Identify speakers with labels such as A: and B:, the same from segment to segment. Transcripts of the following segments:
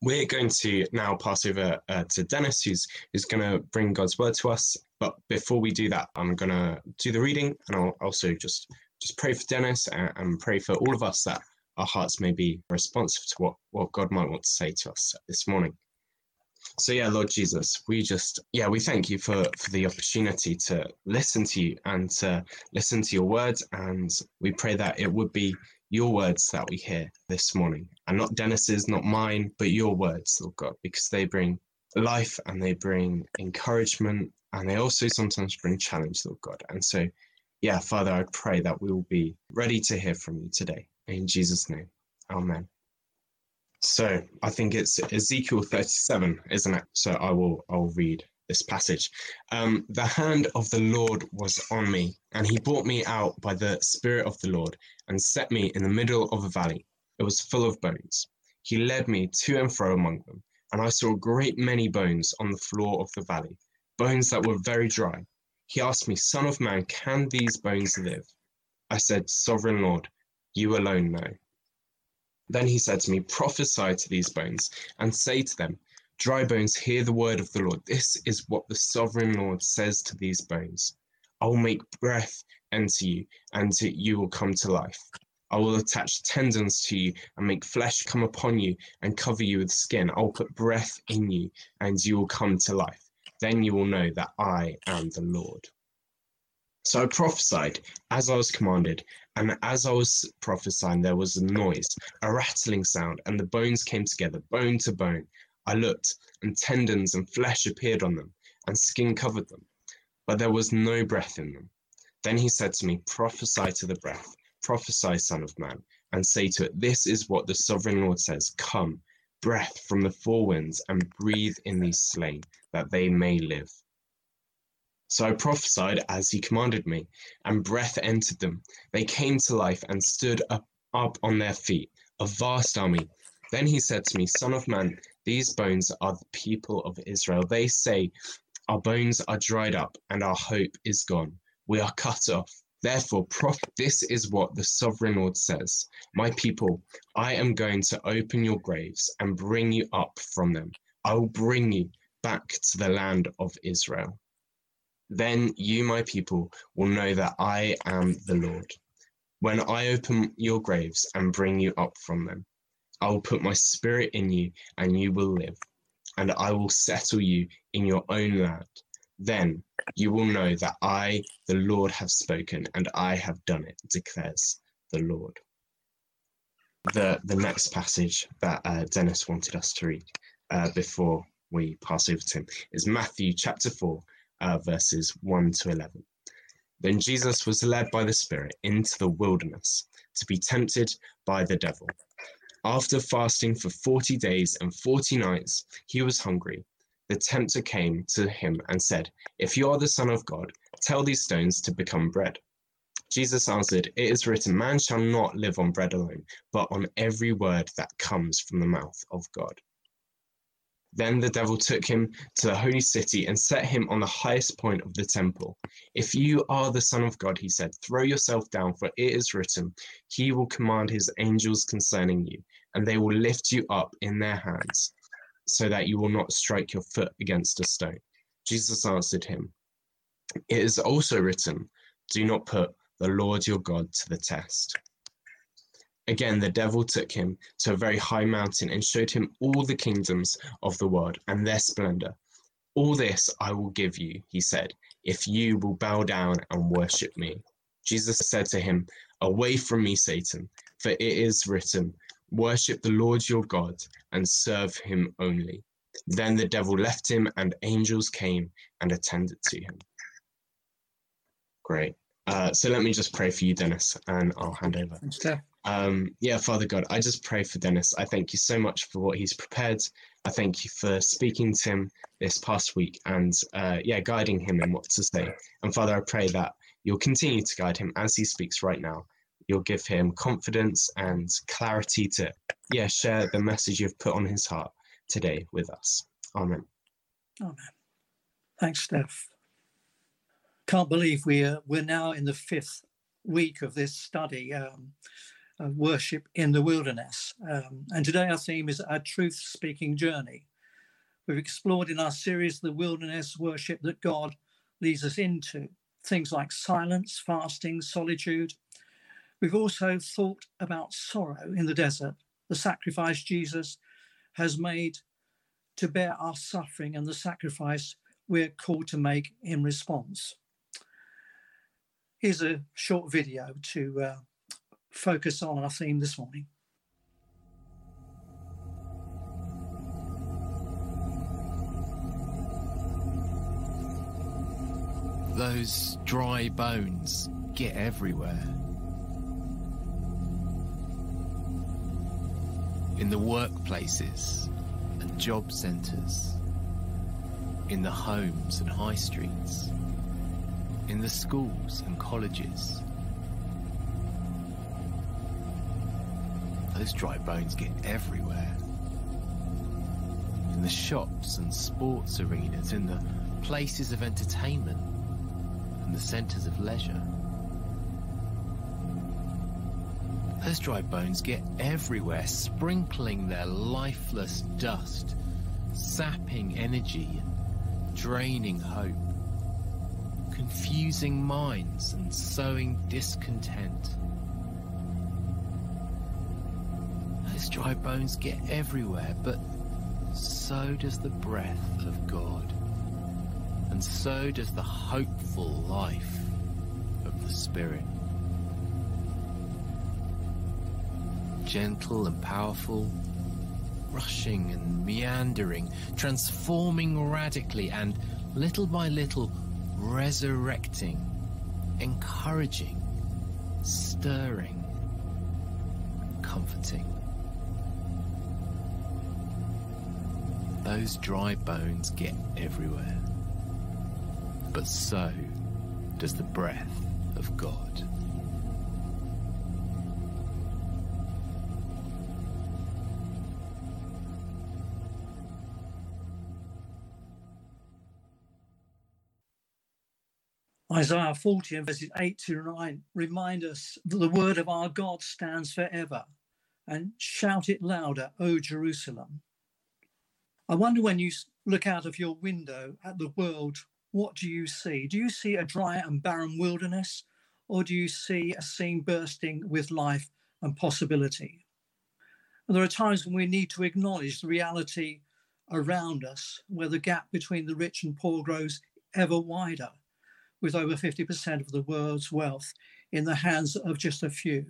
A: We're going to now pass over to Dennis, who's going to bring God's word to us. But before we do that, I'm going to do the reading, and I'll also just pray for Dennis and pray for all of us that our hearts may be responsive to what God might want to say to us this morning. So yeah, Lord Jesus, we thank you for the opportunity to listen to you and to listen to your words. And we pray that it would be your words that we hear this morning, and not Dennis's, not mine, but your words, Lord God, because they bring life and they bring encouragement, and they also sometimes bring challenge, Lord God. And so, yeah, Father, I pray that we will be ready to hear from you today. In Jesus' name, amen. So I think it's Ezekiel 37, isn't it? So I'll read this passage. The hand of the Lord was on me, and he brought me out by the Spirit of the Lord and set me in the middle of a valley. It was full of bones. He led me to and fro among them, and I saw a great many bones on the floor of the valley, bones that were very dry. He asked me, Son of man, can these bones live? I said, Sovereign Lord, you alone know. Then he said to me, Prophesy to these bones, and say to them, Dry bones, hear the word of the Lord. This is what the sovereign Lord says to these bones. I will make breath enter you, and you will come to life. I will attach tendons to you and make flesh come upon you and cover you with skin. I will put breath in you, and you will come to life. Then you will know that I am the Lord. So I prophesied as I was commanded, and as I was prophesying, there was a noise, a rattling sound, and the bones came together, bone to bone. I looked, and tendons and flesh appeared on them, and skin covered them, but there was no breath in them. Then he said to me, Prophesy to the breath, prophesy, Son of man, and say to it, This is what the sovereign Lord says, Come, breath from the four winds, and breathe in these slain, that they may live. So I prophesied as he commanded me, and breath entered them. They came to life and stood up on their feet, a vast army. Then he said to me, Son of man, these bones are the people of Israel. They say, Our bones are dried up, and our hope is gone. We are cut off. Therefore, this is what the sovereign Lord says. My people, I am going to open your graves and bring you up from them. I will bring you back to the land of Israel. Then you, my people, will know that I am the Lord. When I open your graves and bring you up from them, I will put my spirit in you, and you will live, and I will settle you in your own land. Then you will know that I, the Lord, have spoken, and I have done it, declares the Lord. The next passage that Dennis wanted us to read before we pass over to him is Matthew chapter 4, verses 1 to 11. Then Jesus was led by the Spirit into the wilderness to be tempted by the devil. After fasting for 40 days and 40 nights, he was hungry. The tempter came to him and said, If you are the Son of God, tell these stones to become bread. Jesus answered, It is written, Man shall not live on bread alone, but on every word that comes from the mouth of God. Then the devil took him to the holy city and set him on the highest point of the temple. If you are the Son of God, he said, throw yourself down, for it is written, He will command his angels concerning you, and they will lift you up in their hands, so that you will not strike your foot against a stone. Jesus answered him, It is also written, Do not put the Lord your God to the test. Again, the devil took him to a very high mountain and showed him all the kingdoms of the world and their splendor. All this I will give you, he said, if you will bow down and worship me. Jesus said to him, Away from me, Satan, for it is written, Worship the Lord your God and serve him only. Then the devil left him, and angels came and attended to him. Great. So let me just pray for you, Dennis, and I'll hand over. Father God, I just pray for Dennis. I thank you so much for what he's prepared. I thank you for speaking to him this past week and guiding him in what to say. And Father, I pray that you'll continue to guide him as he speaks right now. You'll give him confidence and clarity to share the message you've put on his heart today with us. Amen.
B: Amen. Thanks, Steph. Can't believe we're now in the 5th week of this study. worship in the wilderness. And today our theme is a truth-speaking journey. We've explored in our series the wilderness worship that God leads us into, things like silence, fasting, solitude. We've also thought about sorrow in the desert, the sacrifice Jesus has made to bear our suffering and the sacrifice we're called to make in response. Here's a short video to focus on our theme this morning.
C: Those dry bones get everywhere. In the workplaces and job centres, in the homes and high streets, in the schools and colleges. Those dry bones get everywhere. In the shops and sports arenas, in the places of entertainment and the centres of leisure. Those dry bones get everywhere, sprinkling their lifeless dust, sapping energy, draining hope, confusing minds and sowing discontent. Those dry bones get everywhere, but so does the breath of God, and so does the hopeful life of the Spirit. Gentle and powerful, rushing and meandering, transforming radically and little by little resurrecting, encouraging, stirring, comforting. Those dry bones get everywhere, but so does the breath of God.
B: Isaiah 40 and verses 8 to 9 remind us that the word of our God stands forever, and shout it louder, O Jerusalem. I wonder, when you look out of your window at the world, what do you see? Do you see a dry and barren wilderness, or do you see a scene bursting with life and possibility? And there are times when we need to acknowledge the reality around us, where the gap between the rich and poor grows ever wider, with over 50% of the world's wealth in the hands of just a few.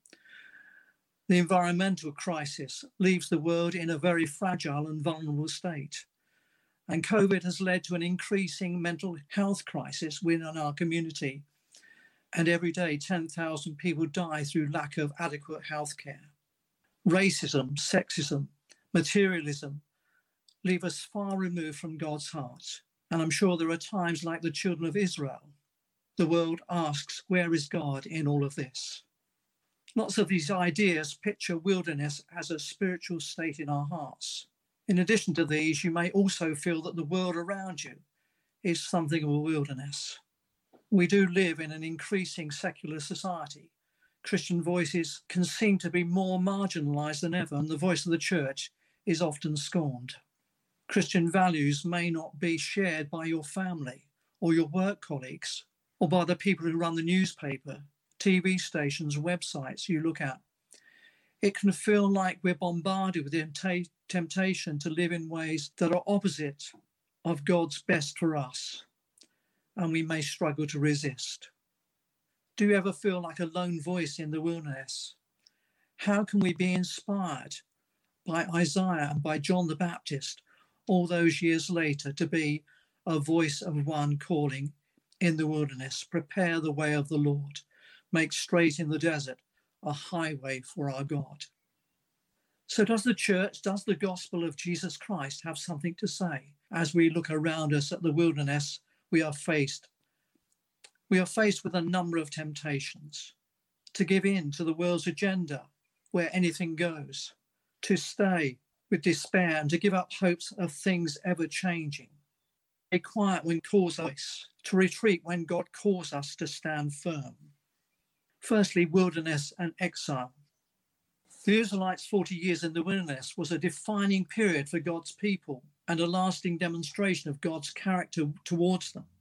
B: The environmental crisis leaves the world in a very fragile and vulnerable state. And COVID has led to an increasing mental health crisis within our community. And every day, 10,000 people die through lack of adequate health care. Racism, sexism, materialism leave us far removed from God's heart. And I'm sure there are times like the children of Israel. The world asks, where is God in all of this? Lots of these ideas picture wilderness as a spiritual state in our hearts. In addition to these, you may also feel that the world around you is something of a wilderness. We do live in an increasing secular society. Christian voices can seem to be more marginalised than ever, and the voice of the church is often scorned. Christian values may not be shared by your family or your work colleagues or by the people who run the newspaper, TV stations, websites you look at. It can feel like we're bombarded with the temptation to live in ways that are opposite of God's best for us, and we may struggle to resist. Do you ever feel like a lone voice in the wilderness? How can we be inspired by Isaiah and by John the Baptist all those years later to be a voice of one calling in the wilderness, prepare the way of the Lord, make straight in the desert a highway for our God? So does the church, does the gospel of Jesus Christ have something to say as we look around us at the wilderness we are faced? We are faced with a number of temptations: to give in to the world's agenda where anything goes, to stay with despair and to give up hopes of things ever changing, to be quiet when calls us, to retreat when God calls us to stand firm. Firstly, wilderness and exile. The Israelites' 40 years in the wilderness was a defining period for God's people and a lasting demonstration of God's character towards them.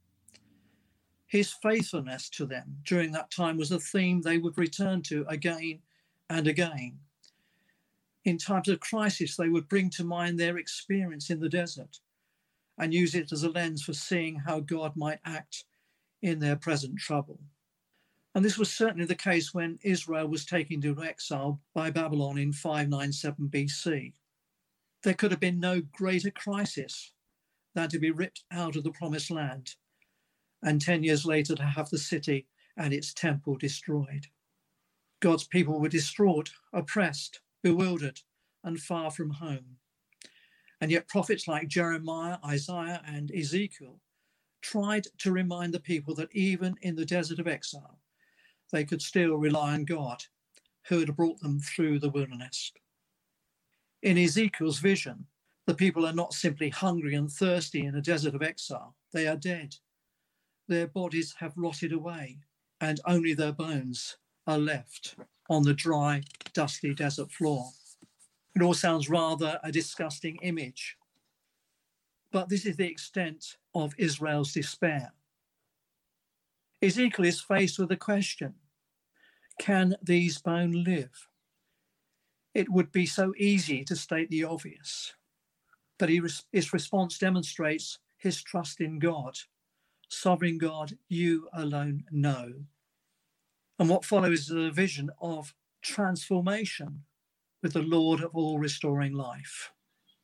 B: His faithfulness to them during that time was a theme they would return to again and again. In times of crisis, they would bring to mind their experience in the desert and use it as a lens for seeing how God might act in their present trouble. And this was certainly the case when Israel was taken into exile by Babylon in 597 BC. There could have been no greater crisis than to be ripped out of the promised land and 10 years later to have the city and its temple destroyed. God's people were distraught, oppressed, bewildered, and far from home. And yet prophets like Jeremiah, Isaiah, and Ezekiel tried to remind the people that even in the desert of exile, they could still rely on God, who had brought them through the wilderness. In Ezekiel's vision, the people are not simply hungry and thirsty in a desert of exile. They are dead. Their bodies have rotted away, and only their bones are left on the dry, dusty desert floor. It all sounds rather a disgusting image. But this is the extent of Israel's despair. Ezekiel is faced with a question: can these bones live? It would be so easy to state the obvious, but his response demonstrates his trust in God. Sovereign God, you alone know. And what follows is a vision of transformation with the Lord of all restoring life.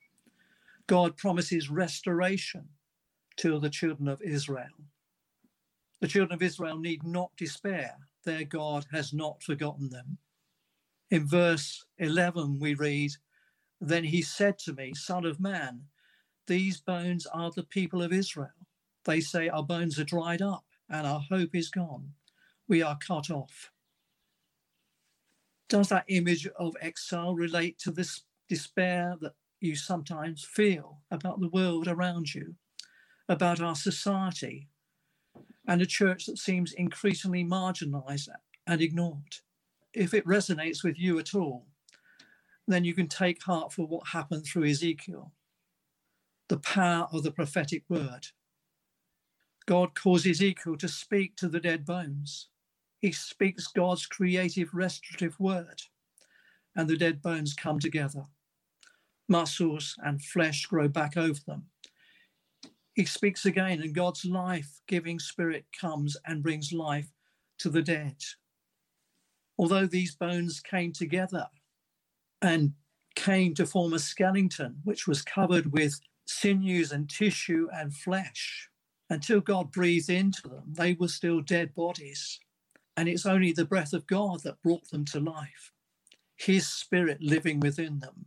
B: God promises restoration to the children of Israel. The children of Israel need not despair. Their God has not forgotten them. In verse 11 we read, "Then he said to me, Son of man, these bones are the people of Israel. They say our bones are dried up and our hope is gone. We are cut off." Does that image of exile relate to this despair that you sometimes feel about the world around you, about our society, and a church that seems increasingly marginalised and ignored? If it resonates with you at all, then you can take heart for what happened through Ezekiel, the power of the prophetic word. God calls Ezekiel to speak to the dead bones. He speaks God's creative, restorative word, and the dead bones come together. Muscles and flesh grow back over them. He speaks again, and God's life-giving spirit comes and brings life to the dead. Although these bones came together and came to form a skeleton, which was covered with sinews and tissue and flesh, until God breathed into them, they were still dead bodies. And it's only the breath of God that brought them to life, his spirit living within them.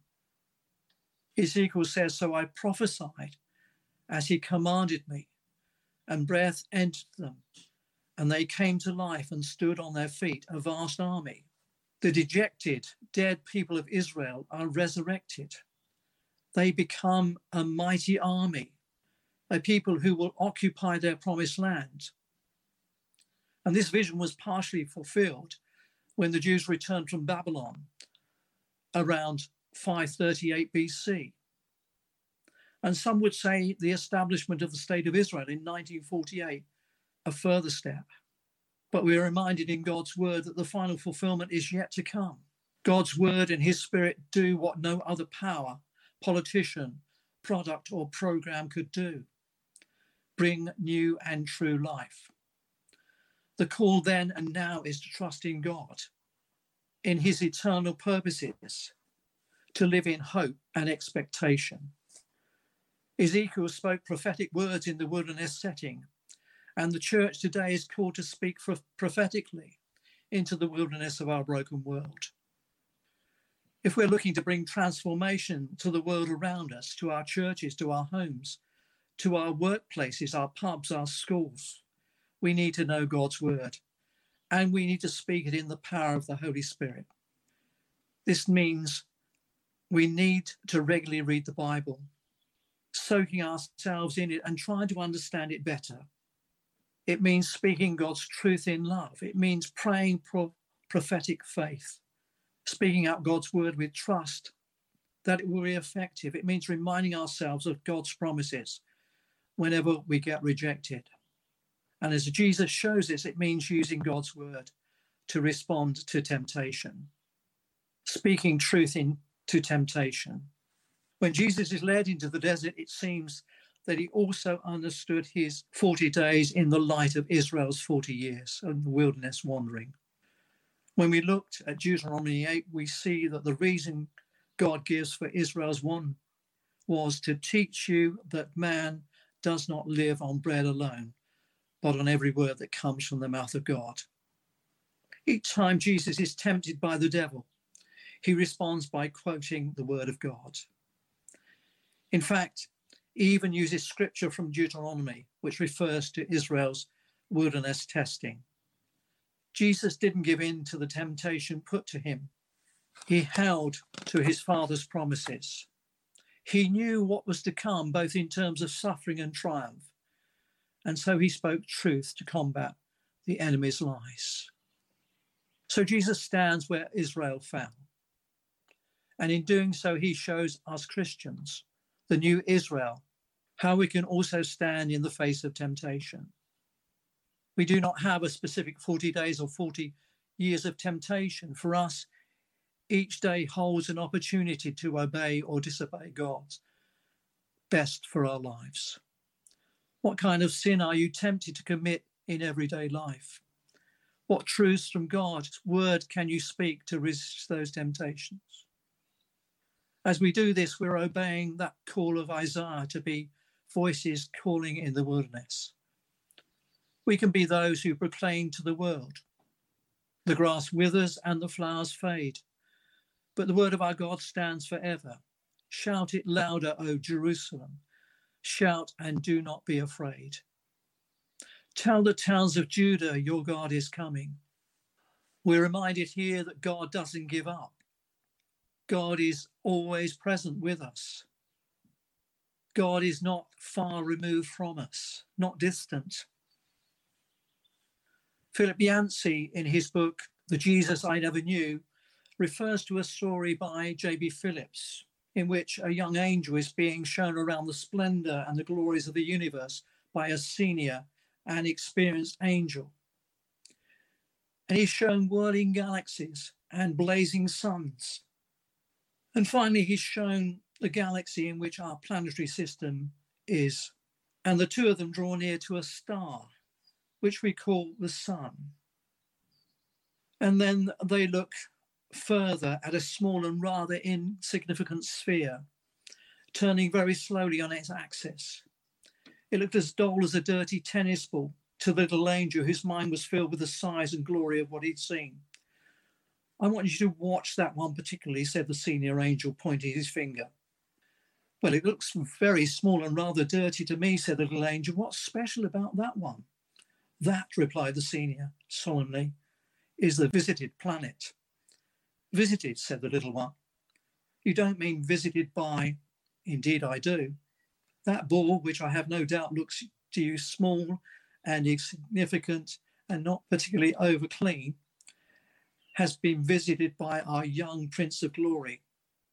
B: Ezekiel says, "So I prophesied as he commanded me, and breath entered them, and they came to life and stood on their feet, a vast army." The dejected, dead people of Israel are resurrected. They become a mighty army, a people who will occupy their promised land. And this vision was partially fulfilled when the Jews returned from Babylon around 538 BC. And some would say the establishment of the State of Israel in 1948, a further step. But we are reminded in God's word that the final fulfillment is yet to come. God's word and his spirit do what no other power, politician, product or program could do: bring new and true life. The call then and now is to trust in God, in his eternal purposes, to live in hope and expectation. Ezekiel spoke prophetic words in the wilderness setting, and the church today is called to speak prophetically into the wilderness of our broken world. If we're looking to bring transformation to the world around us, to our churches, to our homes, to our workplaces, our pubs, our schools, we need to know God's word, and we need to speak it in the power of the Holy Spirit. This means we need to regularly read the Bible, soaking ourselves in it and trying to understand it better. It means speaking God's truth in love. It means praying prophetic faith. Speaking out God's word with trust that it will be effective. It means reminding ourselves of God's promises whenever we get rejected. And as Jesus shows us, it means using God's word to respond to temptation, speaking truth into temptation. When Jesus is led into the desert, it seems that he also understood his 40 days in the light of Israel's 40 years of the wilderness wandering. When we looked at Deuteronomy 8, we see that the reason God gives for Israel's one was to teach you that man does not live on bread alone, but on every word that comes from the mouth of God. Each time Jesus is tempted by the devil, he responds by quoting the word of God. In fact, he even uses scripture from Deuteronomy, which refers to Israel's wilderness testing. Jesus didn't give in to the temptation put to him. He held to his Father's promises. He knew what was to come, both in terms of suffering and triumph. And so he spoke truth to combat the enemy's lies. So Jesus stands where Israel fell. And in doing so, he shows us Christians, the new Israel, how we can also stand in the face of temptation. We do not have a specific 40 days or 40 years of temptation. For us, each day holds an opportunity to obey or disobey God's best for our lives. What kind of sin are you tempted to commit in everyday life? What truths from God's word can you speak to resist those temptations? As we do this, we're obeying that call of Isaiah to be voices calling in the wilderness. We can be those who proclaim to the world, the grass withers and the flowers fade, but the word of our God stands forever. Shout it louder, O Jerusalem. Shout and do not be afraid. Tell the towns of Judah, your God is coming. We're reminded here that God doesn't give up. God is always present with us. God is not far removed from us, not distant. Philip Yancey, in his book, The Jesus I Never Knew, refers to a story by J.B. Phillips, in which a young angel is being shown around the splendor and the glories of the universe by a senior and experienced angel. And he's shown whirling galaxies and blazing suns. And finally, he's shown the galaxy in which our planetary system is. And the two of them draw near to a star, which we call the sun. And then they look further at a small and rather insignificant sphere, turning very slowly on its axis. It looked as dull as a dirty tennis ball to the little angel whose mind was filled with the size and glory of what he'd seen. I want you to watch that one particularly, said the senior angel, pointing his finger. Well, it looks very small and rather dirty to me, said the little angel. What's special about that one? That, replied the senior solemnly, is the visited planet. Visited, said the little one. You don't mean visited by, indeed I do. That ball, which I have no doubt looks to you small and insignificant and not particularly over clean, has been visited by our young Prince of Glory.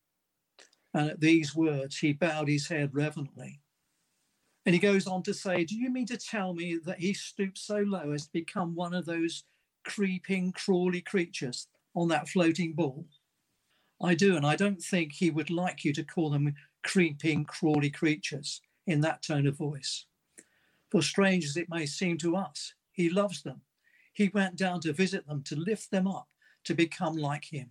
B: And at these words, he bowed his head reverently. And he goes on to say, do you mean to tell me that he stooped so low as to become one of those creeping, crawly creatures on that floating ball? I do, and I don't think he would like you to call them creeping, crawly creatures in that tone of voice. For strange as it may seem to us, he loves them. He went down to visit them, to lift them up, to become like him.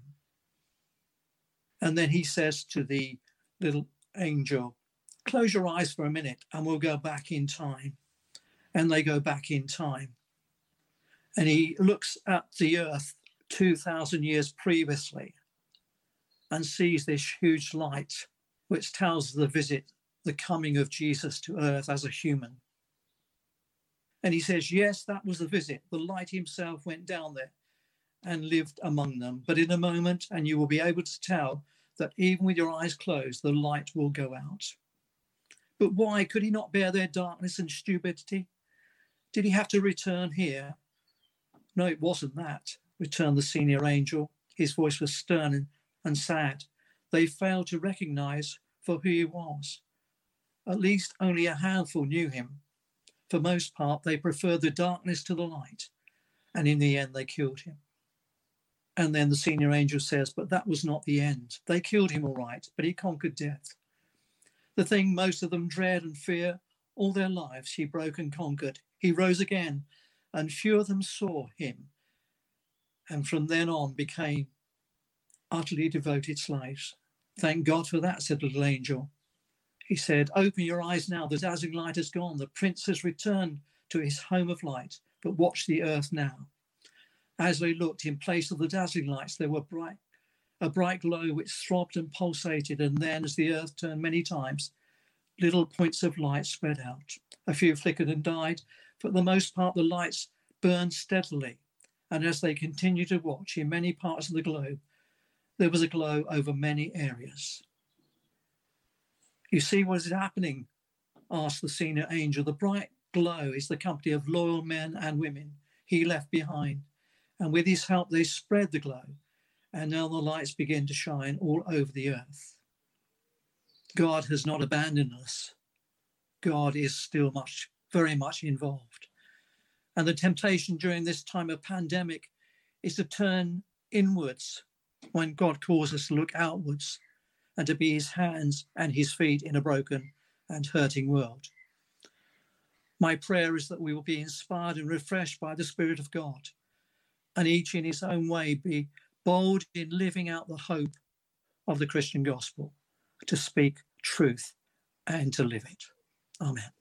B: And then he says to the little angel, close your eyes for a minute and we'll go back in time. And they go back in time. And he looks at the earth 2,000 years previously and sees this huge light, which tells the coming of Jesus to earth as a human. And he says, yes, that was the visit. The light himself went down there and lived among them. But in a moment, and you will be able to tell that even with your eyes closed, the light will go out. But why could he not bear their darkness and stupidity? Did he have to return here? No, it wasn't that, returned the senior angel. His voice was stern and sad. They failed to recognize for who he was. At least only a handful knew him. For most part, they preferred the darkness to the light, and in the end, they killed him. And then the senior angel says, but that was not the end. They killed him all right, but he conquered death. The thing most of them dread and fear all their lives, he broke and conquered. He rose again, and few of them saw him, and from then on became utterly devoted slaves. Thank God for that, said the little angel. He said, open your eyes now, the dazzling light has gone. The prince has returned to his home of light, but watch the earth now. As they looked, in place of the dazzling lights, there were a bright glow which throbbed and pulsated, and then, as the earth turned many times, little points of light spread out. A few flickered and died, but for the most part the lights burned steadily, and as they continued to watch, in many parts of the globe, there was a glow over many areas. You see what is happening? Asked the senior angel. The bright glow is the company of loyal men and women he left behind, and with his help they spread the glow, and now the lights begin to shine all over the earth. God has not abandoned us. God is still very much involved. And the temptation during this time of pandemic is to turn inwards when God calls us to look outwards and to be his hands and his feet in a broken and hurting world. My prayer is that we will be inspired and refreshed by the Spirit of God, and each in his own way be bold in living out the hope of the Christian gospel, to speak truth and to live it. Amen.